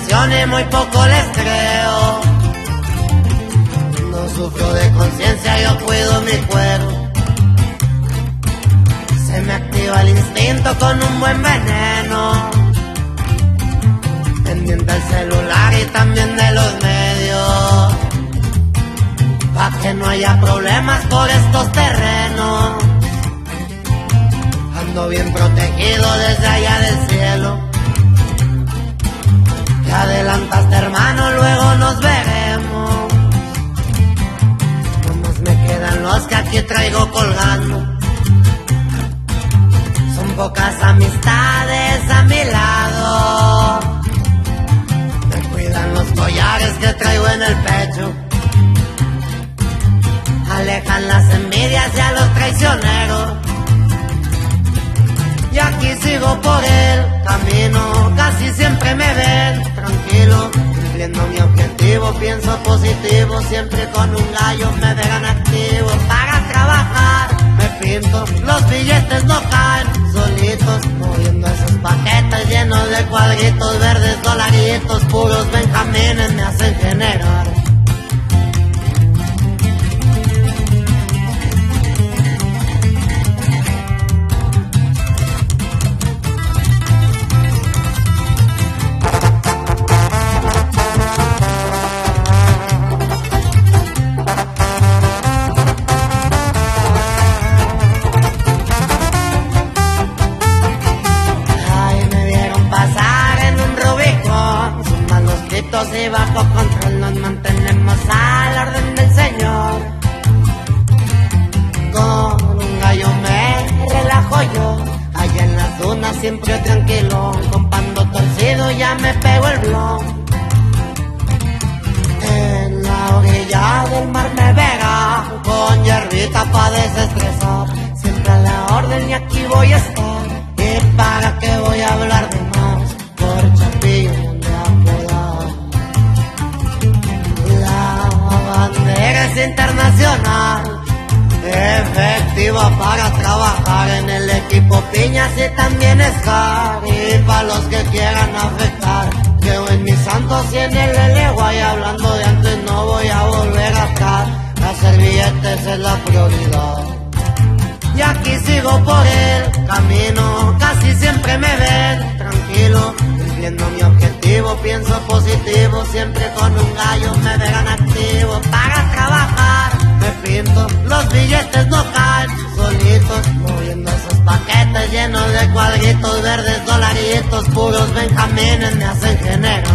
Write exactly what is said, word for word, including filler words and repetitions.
atención y muy poco les creo. No sufro de conciencia, yo cuido mi cuero. Se me activa el instinto con un buen veneno. Pendiente del celular y también de los medios, pa' que no haya problemas por estos terrenos. Ando bien protegido desde allá del cielo. Te adelantaste, hermano, luego nos veremos. Nomás me quedan los que aquí traigo colgando. Son pocas amistades a mi lado. Me cuidan los collares que traigo en el pecho. Alejan las envidias y a los traicioneros. Y aquí sigo por el camino, casi siempre me ven tranquilo, cumpliendo mi objetivo, pienso positivo, siempre con un gallo me dejan activo. Para trabajar me pinto, los billetes no caen solitos, moviendo esos paquetes llenos de cuadritos verdes, dolaritos, puros benjamines me hacen generar. Y bajo control nos mantenemos a la orden del Señor. Con un gallo me relajo yo, allá en las dunas siempre tranquilo, con pando torcido ya me pego el blon. En la orilla del mar me verá, con hierbita pa' desestresar, siempre a la orden y aquí voy a estar. ¿Y para qué voy a hablar de más? Por Chapillo es internacional, efectiva para trabajar en el equipo Piñas y también Scar. Y para los que quieran afectar, creo en mis santos y en el L Y hablando de antes no voy a volver atrás. Hacer billetes es la prioridad. Y aquí sigo por el camino, casi siempre me ven tranquilo, cumpliendo mi objetivo, pienso positivo, siempre con un gallo me verán activo. Para trabajar me pinto, los billetes no caen solitos, moviendo esos paquetes llenos de cuadritos verdes, dolaritos, puros benjamines me hacen generar.